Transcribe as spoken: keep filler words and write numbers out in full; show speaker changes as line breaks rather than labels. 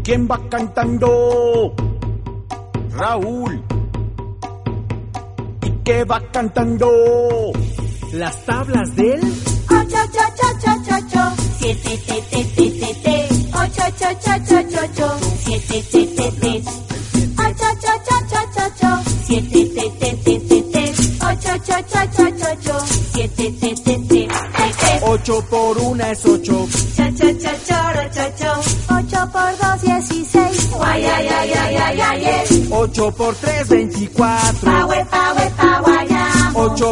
¿Quién va cantando? Raúl. ¿Y qué va cantando?
Las tablas del
ocho, ocho, ocho, ocho, ocho, siete, te, te, te, te, te, ocho, ocho, ocho, ocho, ocho, siete, te, te, te, ocho, ocho, ocho, ocho, ocho, siete, te, te, te, te, te, ocho, ocho, ocho, ocho, ocho, siete, te, te, te, te, te.
Ocho por una es ocho.
Cha, cha, cha, choro, cho, cho. Ocho por dos, dieciséis. Guay, ay, ay, ay, ay, ay, ay.
Ocho por tres, veinticuatro.
Pa, we, pa, we, pa, guayamo.
Ocho